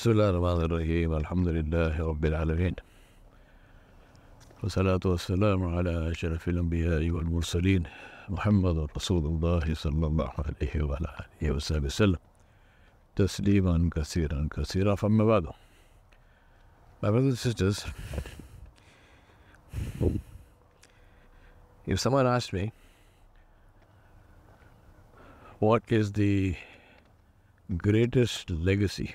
Bismillah ar-Rahman ar-Rahim. Alhamdulillahi Rabbil Alameen. Wassalatu wassalamu ala ashrafil anbiya'i wal mursaleen. Muhammadur Rasulullah sallallahu alayhi wa alihi wa sallam. Tasliman kathiran kathira. Amma ba'du. My brothers and sisters, if someone asked me, what is the greatest legacy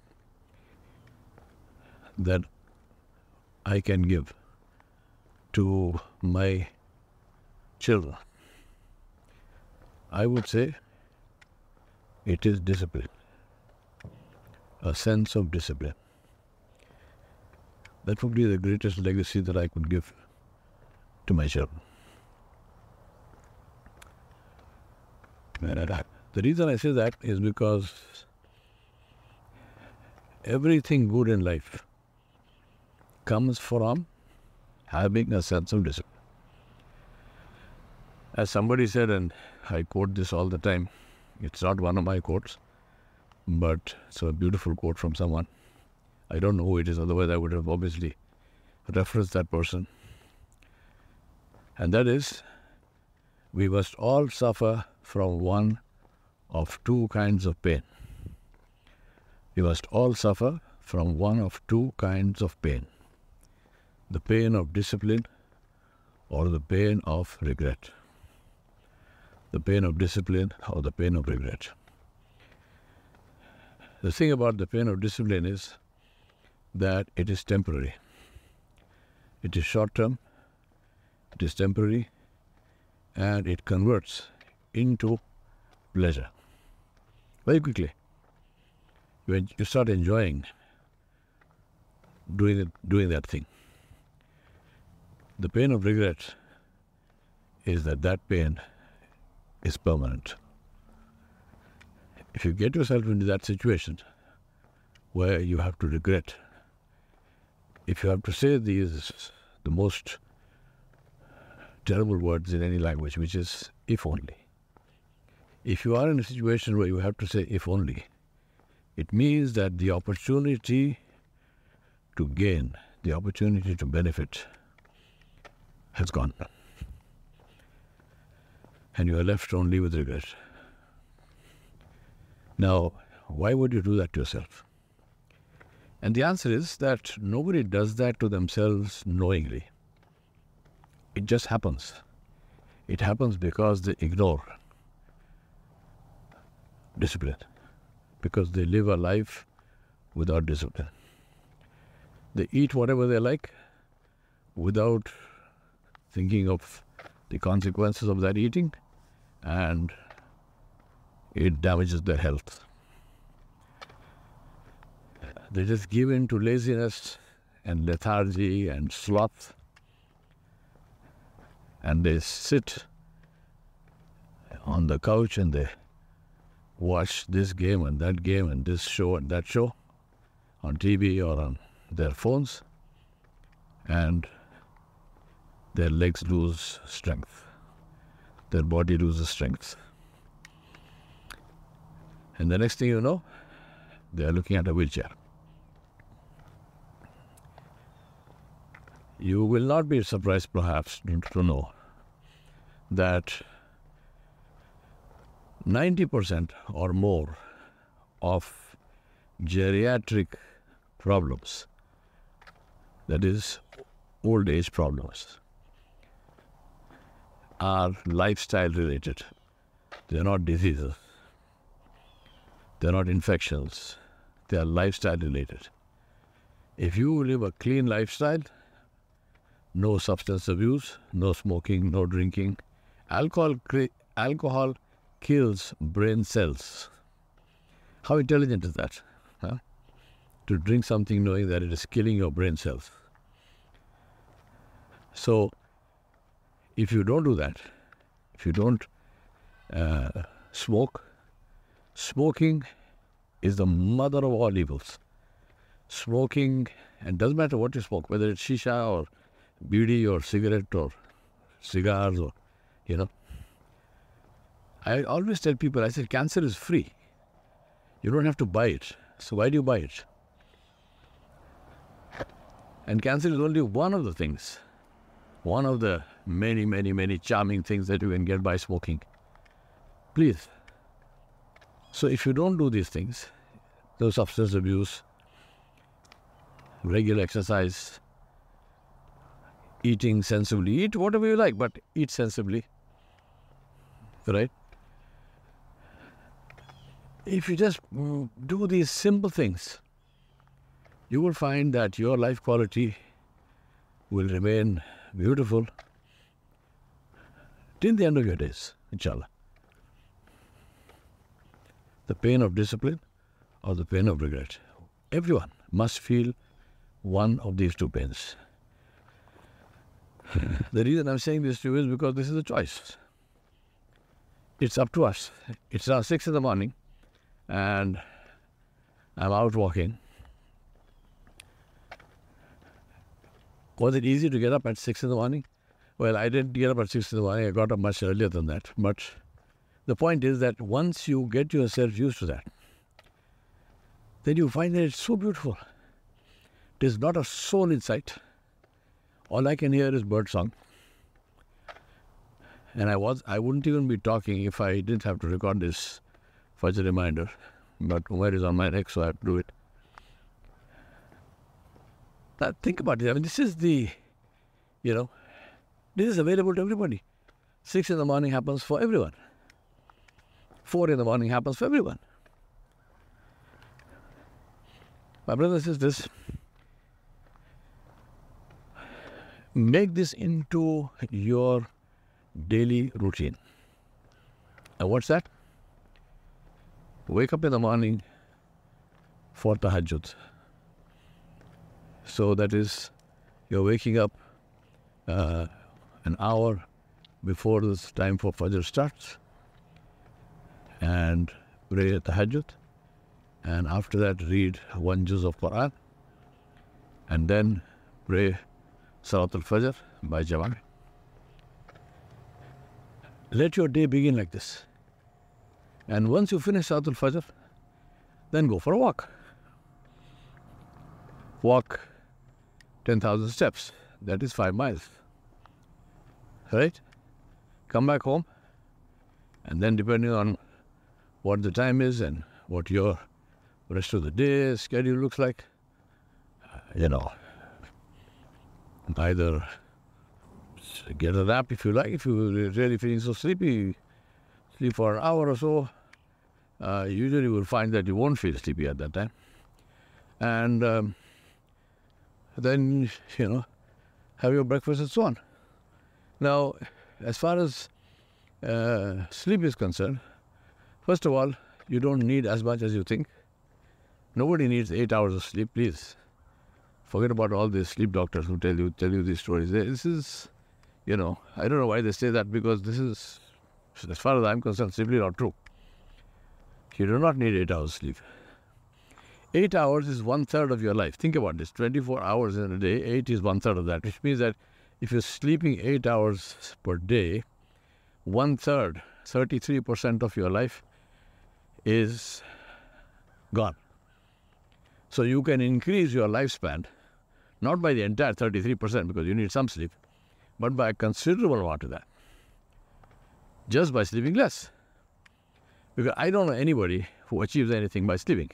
that I can give to my children, I would say it is discipline, a sense of discipline. That would be the greatest legacy that I could give to my children. The reason I say that is because everything good in life comes from having a sense of discipline. As somebody said, and I quote this all the time, it's not one of my quotes, but it's a beautiful quote from someone. I don't know who it is, otherwise I would have obviously referenced that person. And that is, we must all suffer from one of two kinds of pain. We must all suffer from one of two kinds of pain: the pain of discipline or the pain of regret. The pain of discipline or the pain of regret. The thing about the pain of discipline is that it is temporary. It is short-term, it is temporary, and it converts into pleasure very quickly. When you start enjoying doing that thing. The pain of regret is that pain is permanent. If you get yourself into that situation where you have to regret, if you have to say the most terrible words in any language, which is if only. If you are in a situation where you have to say if only, it means that the opportunity to gain, the opportunity to benefit has gone. And you are left only with regret. Now, why would you do that to yourself? And the answer is that nobody does that to themselves knowingly. It just happens. It happens because they ignore discipline, because they live a life without discipline. They eat whatever they like without thinking of the consequences of that eating, and it damages their health. They just give in to laziness and lethargy and sloth, and they sit on the couch and they watch this game and this show and that show on TV or on their phones, and their legs lose strength. Their body loses strength. And the next thing you know, they are looking at a wheelchair. You will not be surprised, perhaps, to know that 90% or more of geriatric problems, that is, old age problems, are lifestyle related. They are not diseases. They are not infections. They are lifestyle related. If you live a clean lifestyle, no substance abuse, no smoking, no drinking, alcohol kills brain cells. How intelligent is that? Huh? To drink something knowing that it is killing your brain cells. So, if you don't do that, if you don't smoke, smoking is the mother of all evils. Smoking, and doesn't matter what you smoke, whether it's shisha or bidi or cigarette or cigars or, I always tell people, I said, cancer is free. You don't have to buy it. So why do you buy it? And cancer is only one of the things, one of the many, many, many charming things that you can get by smoking. Please. So if you don't do these things, the substance abuse, regular exercise, eating sensibly, eat whatever you like, but eat sensibly, right? If you just do these simple things, you will find that your life quality will remain beautiful till the end of your days, inshallah. The pain of discipline or the pain of regret. Everyone must feel one of these two pains. The reason I'm saying this to you is because this is a choice. It's up to us. It's now 6 in the morning and I'm out walking. Was it easy to get up at 6 in the morning? Well, I didn't get up at 6 in the morning. I got up much earlier than that. But the point is that once you get yourself used to that, then you find that it's so beautiful. There's not a soul in sight. All I can hear is bird song. And I wouldn't even be talking if I didn't have to record this Fajr reminder. But Umar is on my neck, so I have to do it. Now, think about it. I mean, this is this is available to everybody. 6 in the morning happens for everyone. 4 in the morning happens for everyone. My brothers and sisters, make this into your daily routine. And what's that? Wake up in the morning for tahajjud. So that is, you're waking up an hour before this time for Fajr starts and pray tahajjud. And after that, read one juz of Quran. And then pray Salat al-Fajr by Jama'ah. Let your day begin like this. And once you finish Salat al-Fajr, then go for a walk. Walk 10,000 steps. That is 5 miles. Right? Come back home. And then depending on what the time is and what your rest of the day schedule looks like, either get a nap if you like. If you're really feeling so sleepy, sleep for an hour or so. Usually you will find that you won't feel sleepy at that time. And then, have your breakfast and so on. Now, as far as sleep is concerned, first of all, you don't need as much as you think. Nobody needs 8 hours of sleep, please. Forget about all these sleep doctors who tell you these stories. This is, I don't know why they say that, because this is, as far as I'm concerned, simply not true. You do not need 8 hours sleep. 8 hours is 1/3 of your life. Think about this. 24 hours in a day, 8 is 1/3 of that, which means that if you're sleeping 8 hours per day, 1/3, 33% of your life is gone. So you can increase your lifespan, not by the entire 33%, because you need some sleep, but by a considerable amount of that, just by sleeping less. Because I don't know anybody who achieves anything by sleeping.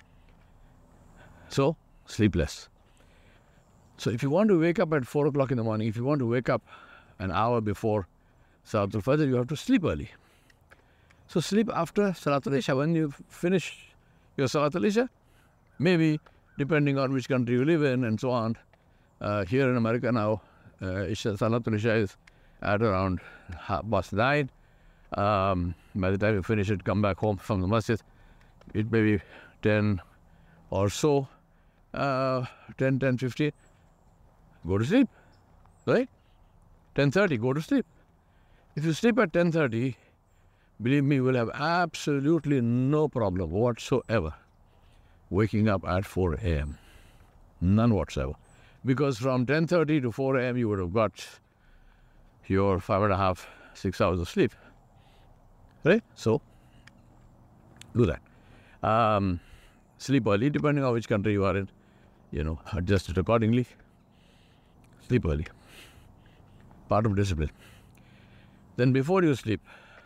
So, sleep less. So if you want to wake up at 4 o'clock in the morning, if you want to wake up an hour before Salatul Fajr, you have to sleep early. So sleep after Salatul Isha. When you finish your Salatul Isha, maybe depending on which country you live in and so on. Here in America now, Salatul Isha is at around 9:30. By the time you finish it, come back home from the masjid, it may be 10 or so, 10:15, go to sleep, right? 10:30, go to sleep. If you sleep at 10:30, believe me, you will have absolutely no problem whatsoever waking up at 4 a.m. None whatsoever. Because from 10:30 to 4 a.m. you would have got your 5.5, 6 hours of sleep. Right? So, do that. Sleep early, depending on which country you are in. Adjust it accordingly. Sleep early. Part of discipline. Then before you sleep,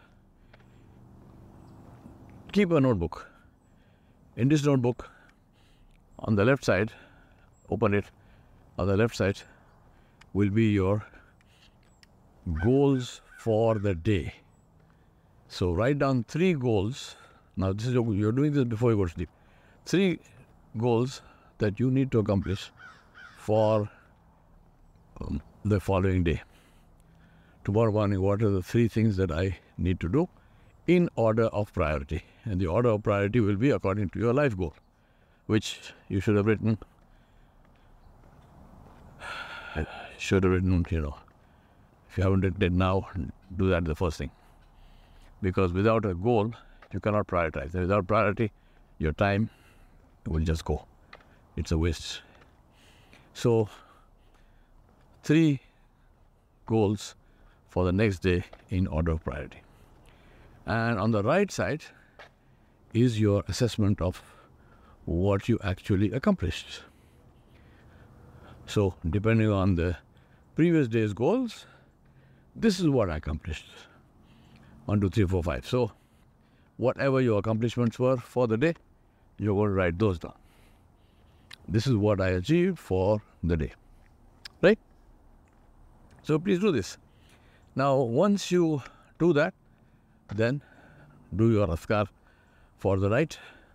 keep a notebook. In this notebook, on the left side, open it, on the left side will be your goals for the day. So write down 3 goals. Now you're doing this before you go to sleep. 3 goals that you need to accomplish for the following day. Tomorrow morning, what are the 3 things that I need to do in order of priority? And the order of priority will be according to your life goal, which you should have written. If you haven't written it now, do that the first thing. Because without a goal, you cannot prioritize. And without priority, your time will just go. It's a waste. So, 3 goals for the next day in order of priority. And on the right side is your assessment of what you actually accomplished. So, depending on the previous day's goals, this is what I accomplished. 1, 2, 3, 4, 5. So, whatever your accomplishments were for the day, you're going to write those down. This is what I achieved for the day. Right? So, please do this. Now, once you do that, then do your azkar for the night.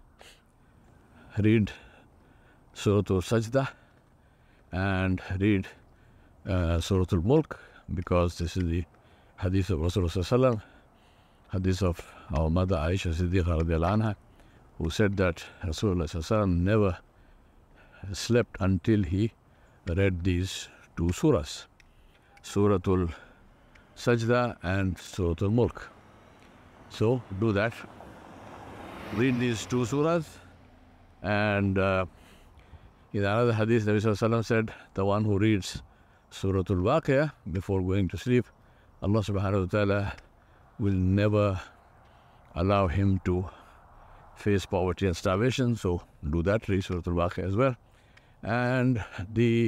Read Surah Al-Sajdah and read Surah Al-Mulk, because this is the hadith of Rasulullah, hadith of our mother Aisha Siddiqa radiallahu anha, who said that Rasulullah never slept until he read these 2 surahs, Surah Al-Sajdah and Surah Al-Mulk. So do that. Read these 2 surahs, and in another hadith, Nabi Sallallahu Alaihi Wasallam said, the one who reads Surah Al-Waqi'ah before going to sleep, Allah Subhanahu wa Ta'ala will never allow him to face poverty and starvation. So do that, read Surah Al-Waqi'ah as well. And the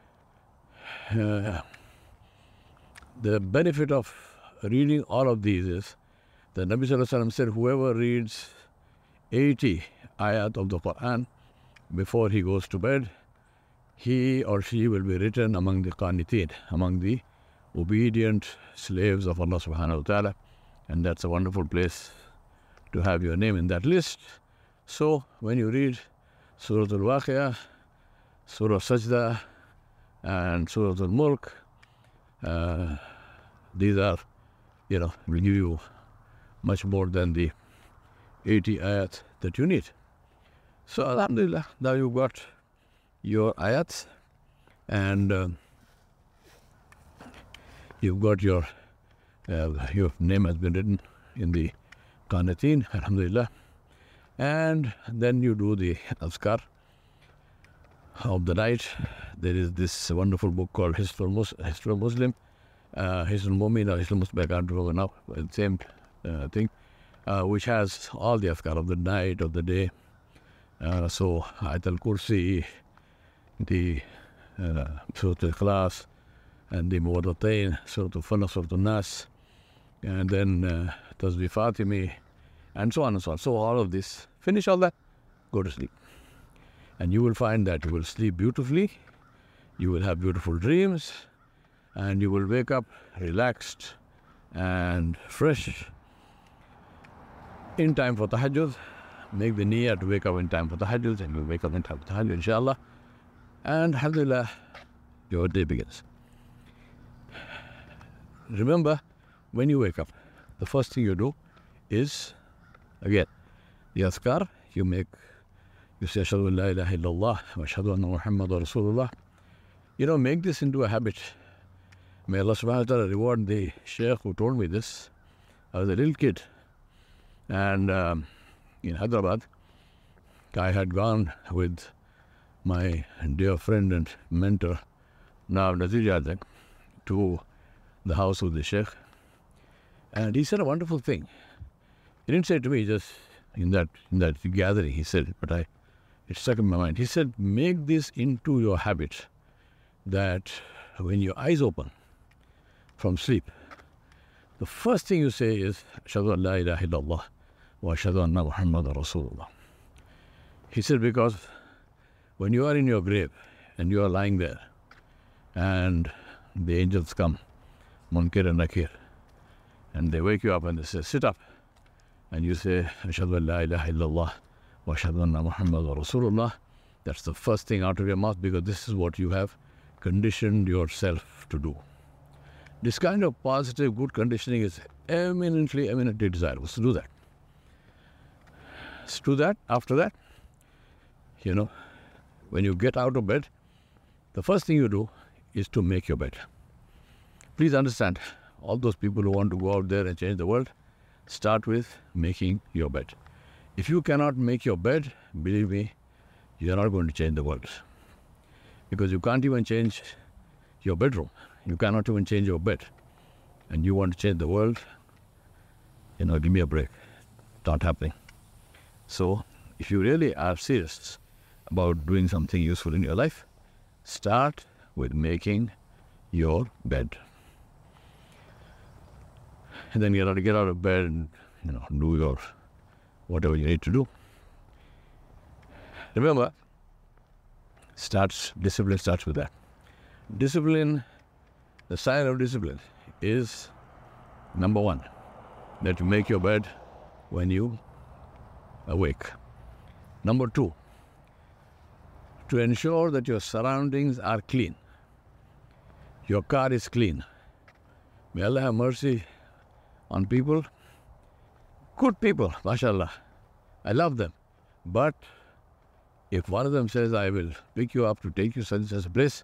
benefit of reading all of these is that Nabi Sallallahu Alaihi Wasallam said, whoever reads 80 ayat of the Quran before he goes to bed, he or she will be written among the qaniteen, among the obedient slaves of Allah Subhanahu wa Ta'ala. And that's a wonderful place to have your name in that list. So when you read Surah Al-Waqi'ah, Surah Sajdah and Surah Al-Mulk, these are, will give you much more than the 80 ayat that you need. So alhamdulillah, now you've got your ayats, and you've got your name has been written in the qanateen, alhamdulillah. And then you do the azkar of the night. There is this wonderful book called Hisnul Muslim, Hisnul Mu'min or Hisnul Muslim, I can't remember now, same thing, which has all the azkar of the night, of the day. So Ayat al-Kursi, the Surah Al-Ikhlas, and the Muwaddatain, Surah Al-Falaq, Surah Al-Nas, and then Tasbih Fatimi, and so on and so on. So all of this, finish all that, go to sleep. And you will find that you will sleep beautifully, you will have beautiful dreams, and you will wake up relaxed and fresh in time for tahajjud. Make the niyyah to wake up in time for tahajjud, and you'll wake up in time for tahajjud, inshallah. And alhamdulillah, your day begins. Remember, when you wake up, the first thing you do is, again, the azkar. You say, Ashhadu an la ilaha illallah, wa ashhadu anna Muhammadan Rasulullah. Make this into a habit. May Allah subhanahu wa ta'ala reward the sheikh who told me this. I was a little kid, and in Hyderabad, I had gone with my dear friend and mentor, Nawab Nazir Yazdak, to the house of the sheikh. And he said a wonderful thing. He didn't say it to me just in that gathering, he said it, but it stuck in my mind. He said, make this into your habit that when your eyes open from sleep, the first thing you say is, Ashhadu an la ilaha illallah wa ashhadu anna Muhammadan Rasulullah. He said, because when you are in your grave and you are lying there and the angels come, Munkar and Nakir, and they wake you up and they say, sit up. And you say, Ashhadu an la ilaha illallah wa ashhadu anna Muhammadan Rasulullah. That's the first thing out of your mouth, because this is what you have conditioned yourself to do. This kind of positive, good conditioning is eminently desirable. So do that. So do that. After that, when you get out of bed, the first thing you do is to make your bed. Please understand, all those people who want to go out there and change the world, start with making your bed. If you cannot make your bed, believe me, you are not going to change the world. Because you can't even change your bedroom. You cannot even change your bed. And you want to change the world, give me a break. Not happening. So, if you really are serious about doing something useful in your life, start with making your bed. And then you have to get out of bed and, do your whatever you need to do. Remember, discipline starts with that. Discipline, the sign of discipline is, number one, that you make your bed when you awake. Number two, to ensure that your surroundings are clean. Your car is clean. May Allah have mercy on people. Good people, mashallah. I love them. But if one of them says, I will pick you up to take you such a place,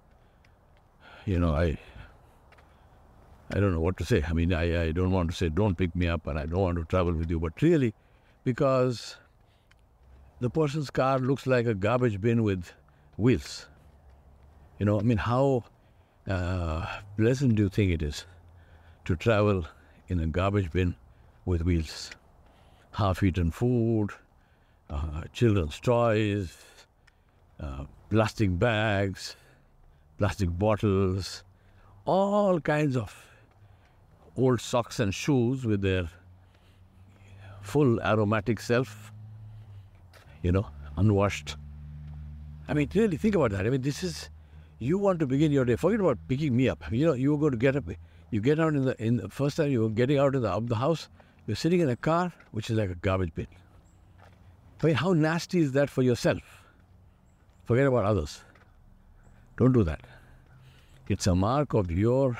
I don't know what to say. I don't want to say, don't pick me up and I don't want to travel with you. But really, because the person's car looks like a garbage bin with wheels. How pleasant do you think it is to travel in a garbage bin with wheels? Half-eaten food, children's toys, plastic bags, plastic bottles, all kinds of old socks and shoes with their full aromatic self, unwashed. Really think about that. This is, you want to begin your day. Forget about picking me up. You're going to get up. You get out in the first time you're getting out of the house, you're sitting in a car which is like a garbage bin. How nasty is that for yourself? Forget about others. Don't do that. It's a mark of your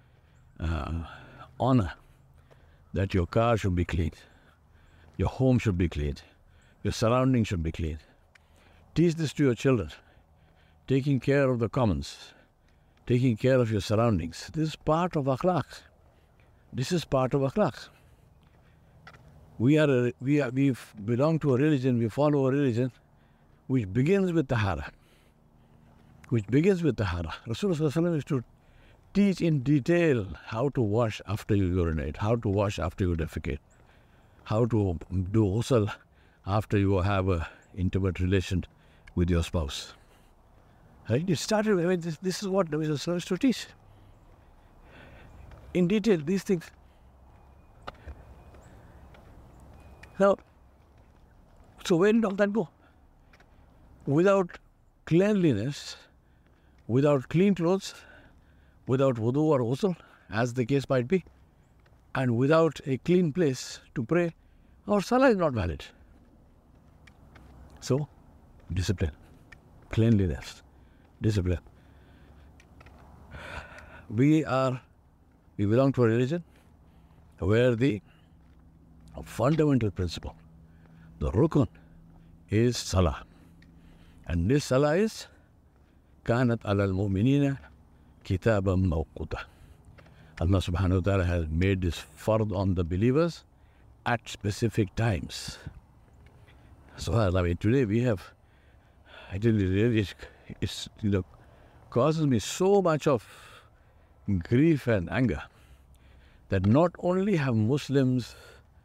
honor that your car should be clean. Your home should be clean. Your surroundings should be clean. Teach this to your children. Taking care of the commons. Taking care of your surroundings. This is part of akhlaq. This is part of akhlaq. We belong to a religion, we follow a religion which begins with tahara. Rasulullah used to teach in detail how to wash after you urinate, how to wash after you defecate, how to do ghusl after you have an intimate relation with your spouse. Right? It started, this is what Rasulullah used to teach. In detail, these things. Now, so where did all that go? Without cleanliness, without clean clothes, without wudu or ghusl, as the case might be, and without a clean place to pray, our salah is not valid. So, discipline, cleanliness, discipline. We belong to a religion where the fundamental principle, the rukun, is salah. And this salah is كانت على المؤمنين كتابا موقوتا. Allah subhanahu wa ta'ala has made this fard on the believers at specific times. So today we have, it causes me so much of grief and anger that not only are Muslims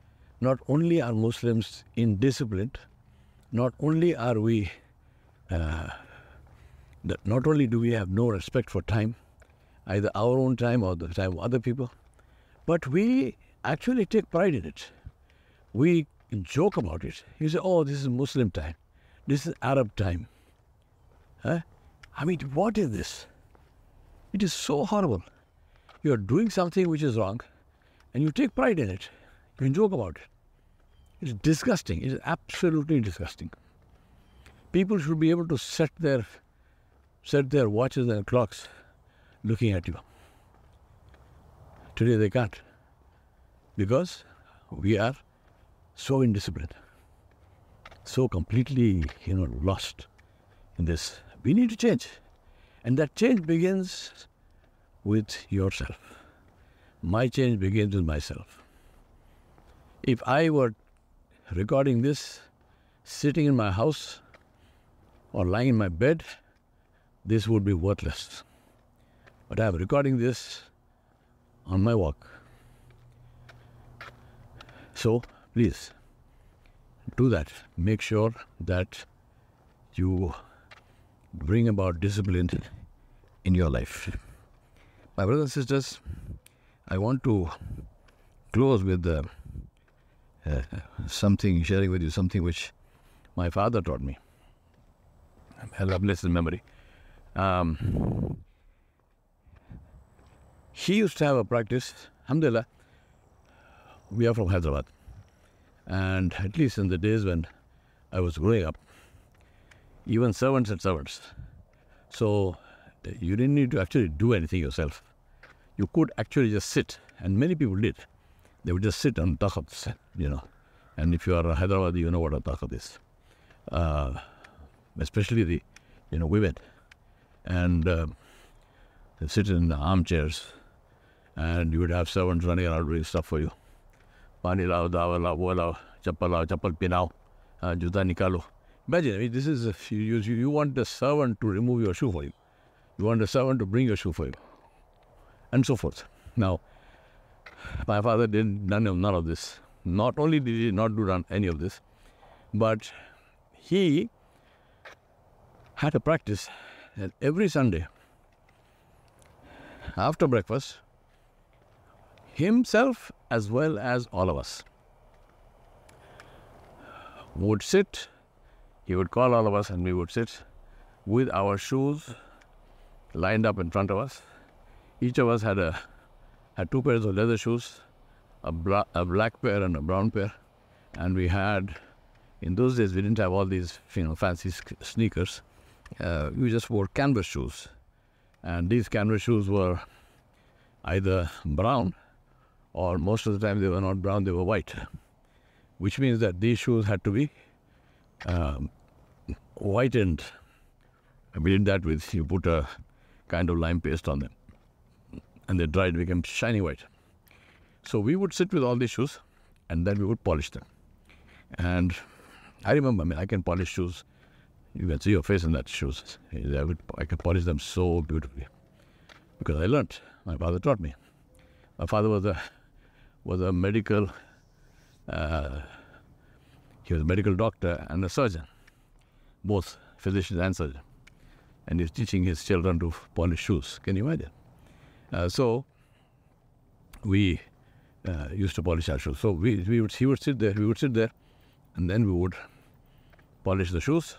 indisciplined, not only do we have no respect for time either our own time or the time of other people. But we actually take pride in it. We joke about it. You say, oh, this is Muslim time. This is Arab time. Huh? I mean, what is this? It is so horrible. You are doing something which is wrong and you take pride in it. You can joke about it. It's disgusting. It is absolutely disgusting. People should be able to set their watches and clocks looking at you. Today they can't, because we are so indisciplined, so completely, lost in this. We need to change, and that change begins with yourself. My change begins with myself. If I were recording this, sitting in my house or lying in my bed, this would be worthless. But I am recording this on my walk. So, please, do that. Make sure that you bring about discipline in your life. My brothers and sisters, I want to close with sharing with you something which my father taught me. Allah bless his memory. He used to have a practice. Alhamdulillah, we are from Hyderabad. And at least in the days when I was growing up, even servants had servants. So you didn't need to actually do anything yourself. You could actually just sit, and many people did. They would just sit on takhat, And if you are a Hyderabadi, you know what a takhat is. Especially the, women. And they sit in the armchairs, and you would have servants running around doing stuff for you. Pani lao, dawa lao, wo lao, chappal pinao, juta nikalo. Imagine, this is, you want the servant to remove your shoe for you. You want the servant to bring your shoe for you. And so forth. Now, my father did none of this. Not only did he not do any of this, but he had a practice that every Sunday, after breakfast, himself as well as all of us would sit. He would call all of us and we would sit with our shoes lined up in front of us. Each of us had two pairs of leather shoes, a black pair and a brown pair. And we had, in those days, we didn't have all these fancy sneakers. We just wore canvas shoes. And these canvas shoes were either brown, or most of the time they were not brown, they were white. Which means that these shoes had to be whitened. We did that with, you put a kind of lime paste on them. And they dried, became shiny white. So we would sit with all these shoes, and then we would polish them. And I remember, I can polish shoes. You can see your face in that shoes. I can polish them so beautifully. Because I learnt. My father taught me. My father was a medical, he was a medical doctor and a surgeon. Both physician and surgeon. And he's teaching his children to polish shoes. Can you imagine? So we used to polish our shoes. So he would sit there, and then we would polish the shoes.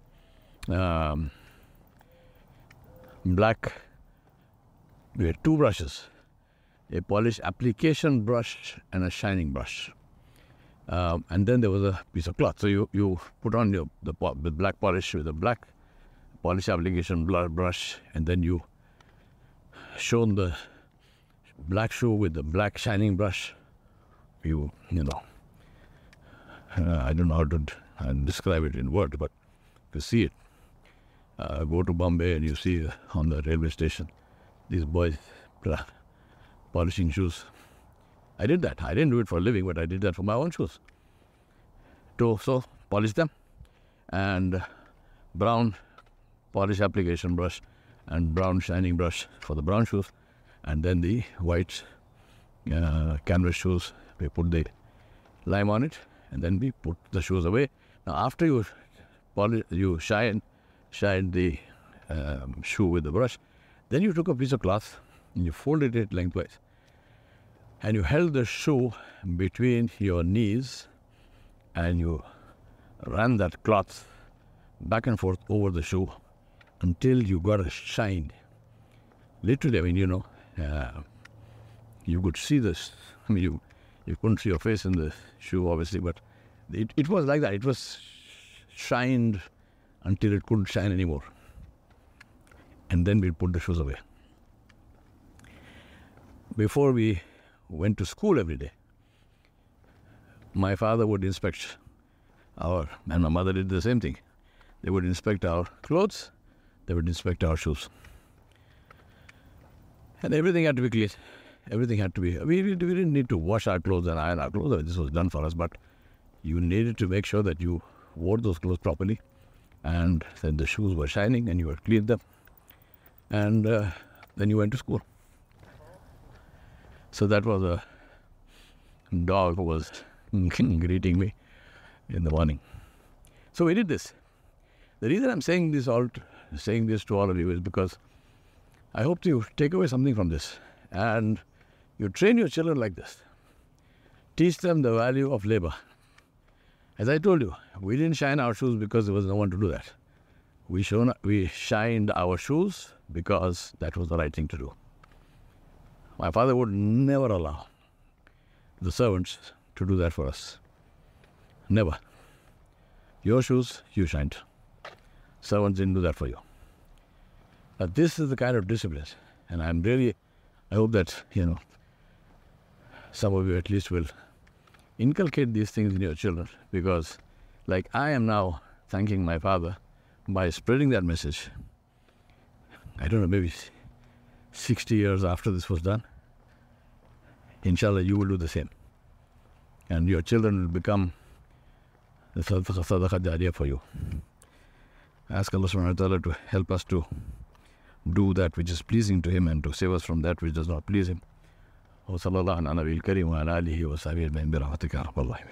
Black, we had two brushes, a polish application brush and a shining brush. And then there was a piece of cloth. So you put on the black polish with the black polish application brush, and then you shone the black shoe with the black shining brush. I don't know how to describe it in words, but if you see it, go to Bombay and you see on the railway station these boys polishing shoes. I did that. I didn't do it for a living, but I did that for my own shoes. So polish them, and brown polish application brush and brown shining brush for the brown shoes, and then the white canvas shoes. We put the lime on it, and then we put the shoes away. Now, after you polish, you shine the shoe with the brush, then you took a piece of cloth and you folded it lengthwise, and you held the shoe between your knees, and you ran that cloth back and forth over the shoe until you got a shine. Literally, I mean, you could see this. I mean, you couldn't see your face in the shoe, obviously, but it was like that. It was shined until it couldn't shine anymore. And then we'd put the shoes away. Before we went to school every day, my father would inspect and my mother did the same thing. They would inspect our clothes, they would inspect our shoes. And everything had to be clean. Everything had to be, we didn't need to wash our clothes and iron our clothes. This was done for us, but you needed to make sure that you wore those clothes properly, and then the shoes were shining and you had cleaned them. And then you went to school. So that was a dog who was greeting me in the morning. So we did this. The reason I'm saying this to all of you is because I hope you take away something from this, and you train your children like this. Teach them the value of labor. As I told you, we didn't shine our shoes because there was no one to do that. We shined our shoes because that was the right thing to do. My father would never allow the servants to do that for us. Never. Your shoes, you shined. Servants didn't do that for you. But this is the kind of discipline, and I hope that, some of you at least will inculcate these things in your children, because like I am now thanking my father by spreading that message. I don't know, maybe 60 years after this was done, inshallah, you will do the same. And your children will become the sadaqah jariyah for you. Ask Allah subhanahu wa ta'ala to help us to do that which is pleasing to Him and to save us from that which does not please Him. وصلى الله على نبي الكريم وعلى آله وصحبه أجمعين برحمتك يا رب العالمين.